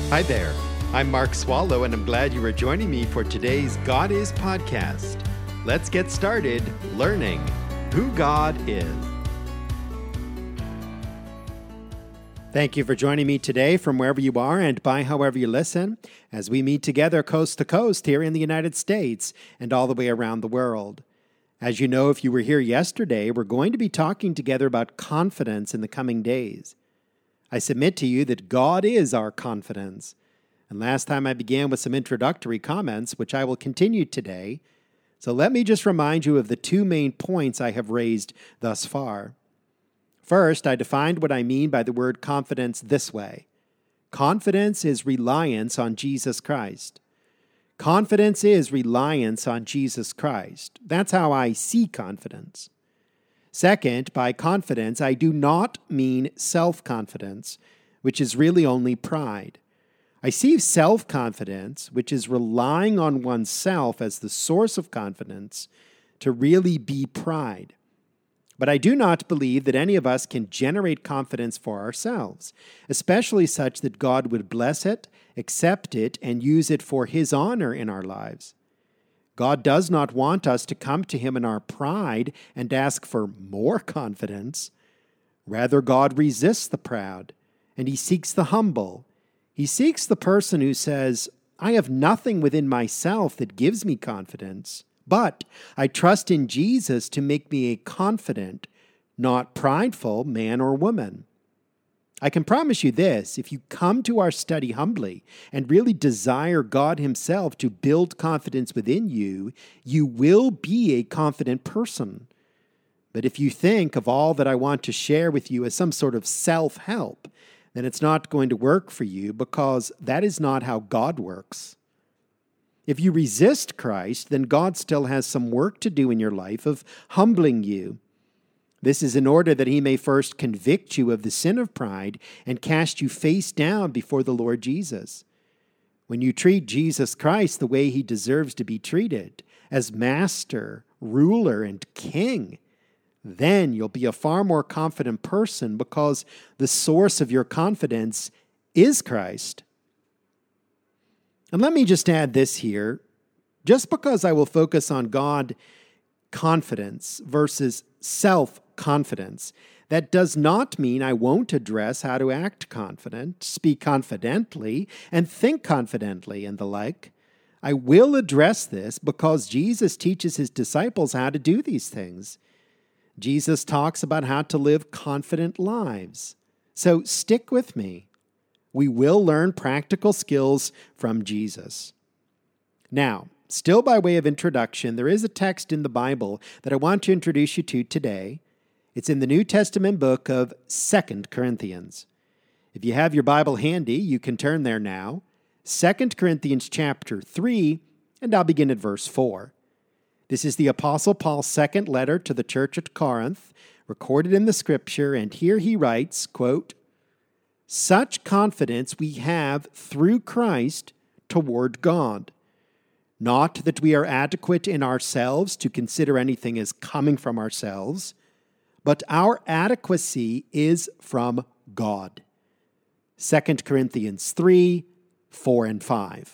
Hi there. I'm Mark Swallow, and I'm glad you are joining me for today's God Is podcast. Let's get started learning who God is. Thank you for joining me today from wherever you are and by however you listen, as we meet together coast to coast here in the United States and all the way around the world. As you know, if you were here yesterday, we're going to be talking together about confidence in the coming days. I submit to you that God is our confidence. And last time I began with some introductory comments, which I will continue today. So let me just remind you of the two main points I have raised thus far. First, I defined what I mean by the word confidence this way. Confidence is reliance on Jesus Christ. Confidence is reliance on Jesus Christ. That's how I see confidence. Second, by confidence, I do not mean self-confidence, which is really only pride. I see self-confidence, which is relying on oneself as the source of confidence, to really be pride. But I do not believe that any of us can generate confidence for ourselves, especially such that God would bless it, accept it, and use it for His honor in our lives. God does not want us to come to Him in our pride and ask for more confidence. Rather, God resists the proud, and He seeks the humble. He seeks the person who says, I have nothing within myself that gives me confidence, but I trust in Jesus to make me a confident, not prideful man or woman. I can promise you this, if you come to our study humbly and really desire God Himself to build confidence within you, you will be a confident person. But if you think of all that I want to share with you as some sort of self-help, then it's not going to work for you because that is not how God works. If you resist Christ, then God still has some work to do in your life of humbling you. This is in order that He may first convict you of the sin of pride and cast you face down before the Lord Jesus. When you treat Jesus Christ the way He deserves to be treated, as Master, Ruler, and King, then you'll be a far more confident person because the source of your confidence is Christ. And let me just add this here. Just because I will focus on God confidence versus self-confidence, that does not mean I won't address how to act confident, speak confidently, and think confidently, and the like. I will address this because Jesus teaches His disciples how to do these things. Jesus talks about how to live confident lives. So stick with me. We will learn practical skills from Jesus. Now, still by way of introduction, there is a text in the Bible that I want to introduce you to today. It's in the New Testament book of 2 Corinthians. If you have your Bible handy, you can turn there now. 2 Corinthians chapter 3, and I'll begin at verse 4. This is the Apostle Paul's second letter to the church at Corinth, recorded in the Scripture, and here he writes, quote, "Such confidence we have through Christ toward God. Not that we are adequate in ourselves to consider anything as coming from ourselves, but our adequacy is from God." 2 Corinthians 3, 4 and 5.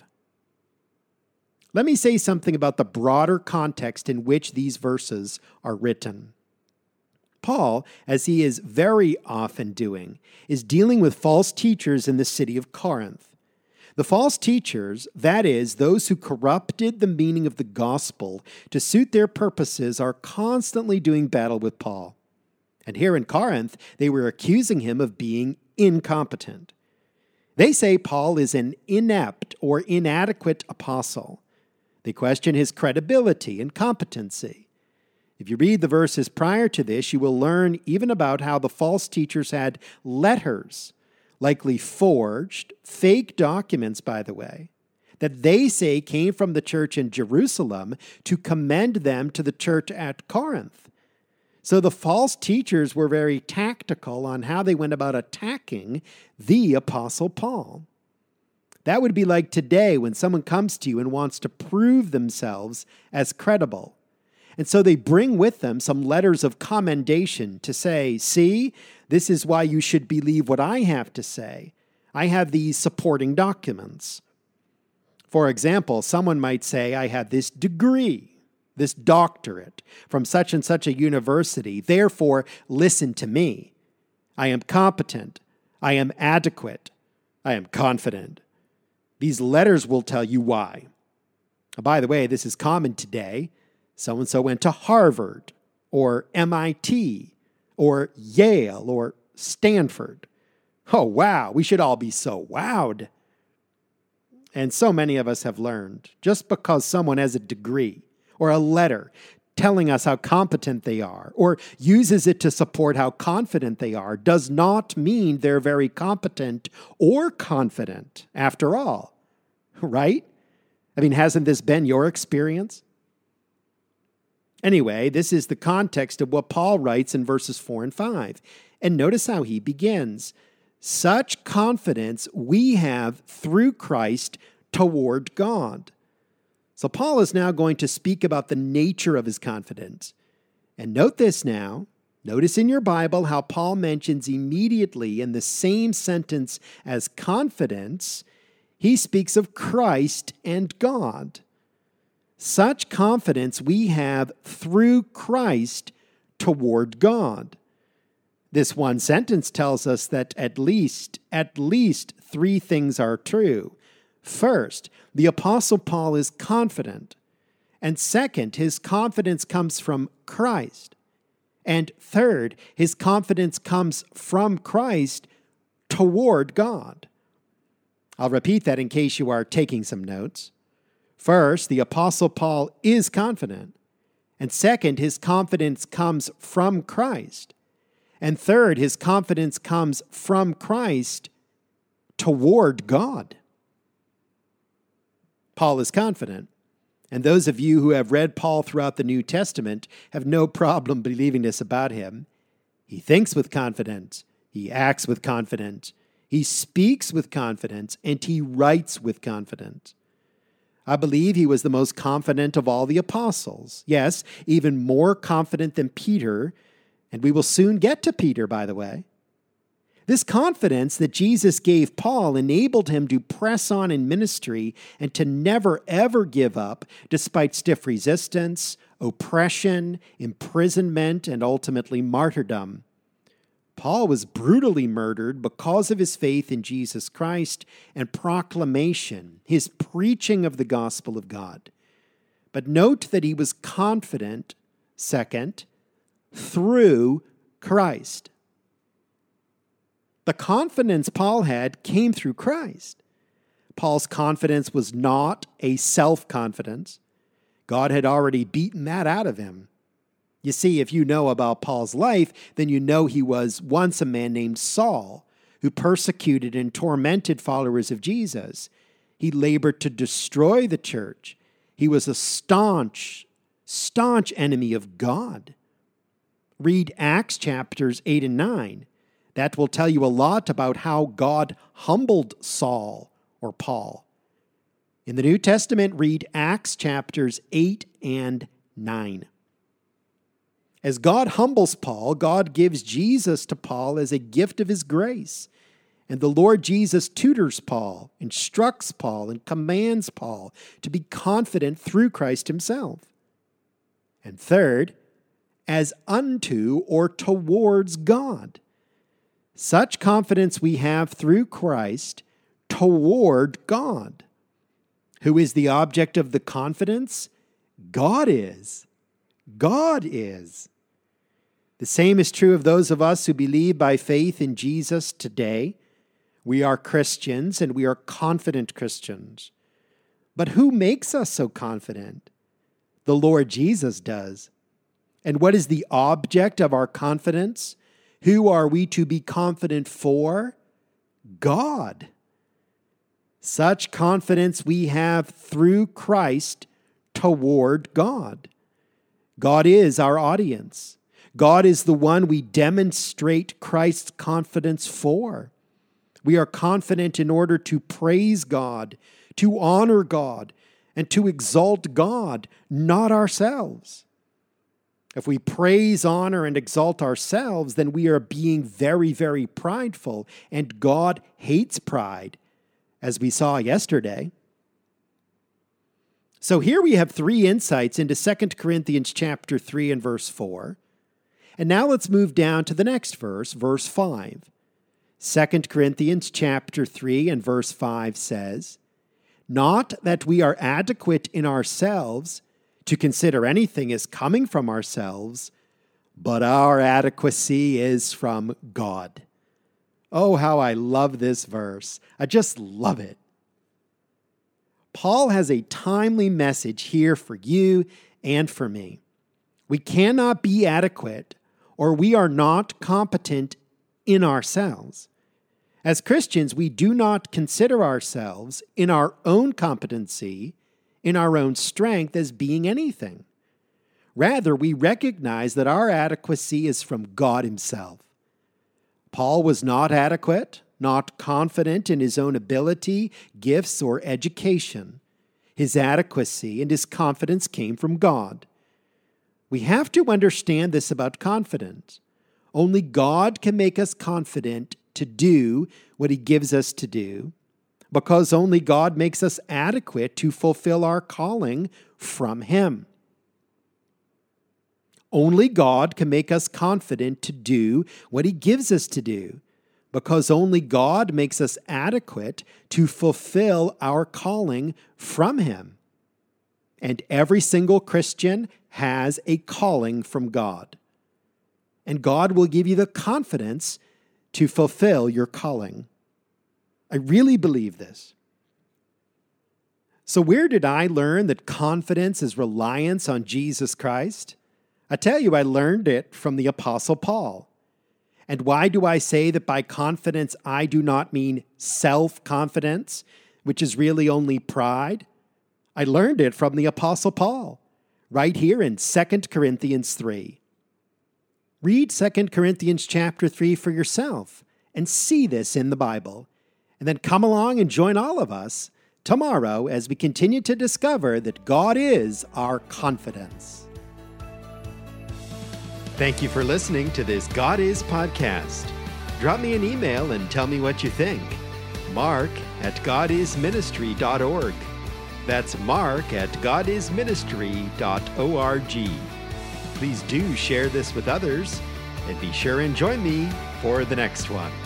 Let me say something about the broader context in which these verses are written. Paul, as he is very often doing, is dealing with false teachers in the city of Corinth. The false teachers, that is, those who corrupted the meaning of the gospel to suit their purposes, are constantly doing battle with Paul. And here in Corinth, they were accusing him of being incompetent. They say Paul is an inept or inadequate apostle. They question his credibility and competency. If you read the verses prior to this, you will learn even about how the false teachers had letters, likely forged, fake documents, by the way, that they say came from the church in Jerusalem to commend them to the church at Corinth. So the false teachers were very tactical on how they went about attacking the Apostle Paul. That would be like today when someone comes to you and wants to prove themselves as credible. And so they bring with them some letters of commendation to say, see, this is why you should believe what I have to say. I have these supporting documents. For example, someone might say, I have this degree, this doctorate from such and such a university. Therefore, listen to me. I am competent. I am adequate. I am confident. These letters will tell you why. By the way, this is common today. So-and-so went to Harvard or MIT or Yale or Stanford. Oh, wow, we should all be so wowed. And so many of us have learned, just because someone has a degree or a letter telling us how competent they are or uses it to support how confident they are, does not mean they're very competent or confident after all, right? I mean, hasn't this been your experience? Anyway, this is the context of what Paul writes in verses 4 and 5. And notice how he begins. Such confidence we have through Christ toward God. So Paul is now going to speak about the nature of his confidence. And note this now. Notice in your Bible how Paul mentions immediately in the same sentence as confidence, he speaks of Christ and God. Such confidence we have through Christ toward God. This one sentence tells us that at least three things are true. First, the Apostle Paul is confident. And second, his confidence comes from Christ. And third, his confidence comes from Christ toward God. I'll repeat that in case you are taking some notes. First, the Apostle Paul is confident. And second, his confidence comes from Christ. And third, his confidence comes from Christ toward God. Paul is confident. And those of you who have read Paul throughout the New Testament have no problem believing this about him. He thinks with confidence. He acts with confidence. He speaks with confidence. And he writes with confidence. I believe he was the most confident of all the apostles. Yes, even more confident than Peter. And we will soon get to Peter, by the way. This confidence that Jesus gave Paul enabled him to press on in ministry and to never, ever give up despite stiff resistance, oppression, imprisonment, and ultimately martyrdom. Paul was brutally murdered because of his faith in Jesus Christ and proclamation, his preaching of the gospel of God. But note that he was confident, second, through Christ. The confidence Paul had came through Christ. Paul's confidence was not a self-confidence. God had already beaten that out of him. You see, if you know about Paul's life, then you know he was once a man named Saul, who persecuted and tormented followers of Jesus. He labored to destroy the church. He was a staunch enemy of God. Read Acts chapters 8 and 9. That will tell you a lot about how God humbled Saul or Paul. In the New Testament, read Acts chapters 8 and 9. As God humbles Paul, God gives Jesus to Paul as a gift of his grace. And the Lord Jesus tutors Paul, instructs Paul, and commands Paul to be confident through Christ himself. And third, as unto or towards God. Such confidence we have through Christ toward God. Who is the object of the confidence? God is. God is. The same is true of those of us who believe by faith in Jesus today. We are Christians and we are confident Christians. But who makes us so confident? The Lord Jesus does. And what is the object of our confidence? Who are we to be confident for? God. Such confidence we have through Christ toward God. God is our audience. God is the one we demonstrate Christ's confidence for. We are confident in order to praise God, to honor God, and to exalt God, not ourselves. If we praise, honor, and exalt ourselves, then we are being very, very prideful, and God hates pride, as we saw yesterday. So here we have 3 insights into 2 Corinthians chapter 3 and verse 4. And now let's move down to the next verse, verse 5. 2 Corinthians chapter 3 and verse 5 says, "Not that we are adequate in ourselves to consider anything as coming from ourselves, but our adequacy is from God." Oh, how I love this verse. I just love it. Paul has a timely message here for you and for me. We cannot be adequate, or we are not competent in ourselves. As Christians, we do not consider ourselves in our own competency, in our own strength, as being anything. Rather, we recognize that our adequacy is from God Himself. Paul was not adequate, not confident in his own ability, gifts, or education. His adequacy and his confidence came from God. We have to understand this about confidence. Only God can make us confident to do what He gives us to do, because only God makes us adequate to fulfill our calling from Him. Only God can make us confident to do what He gives us to do, because only God makes us adequate to fulfill our calling from Him. And every single Christian has a calling from God. And God will give you the confidence to fulfill your calling. I really believe this. So where did I learn that confidence is reliance on Jesus Christ? I tell you, I learned it from the Apostle Paul. And why do I say that by confidence I do not mean self-confidence, which is really only pride? I learned it from the Apostle Paul, right here in 2 Corinthians 3. Read 2 Corinthians chapter 3 for yourself and see this in the Bible. And then come along and join all of us tomorrow as we continue to discover that God is our confidence. Thank you for listening to this God Is podcast. Drop me an email and tell me what you think. mark@godisministry.org. That's mark@godisministry.org. Please do share this with others, and be sure and join me for the next one.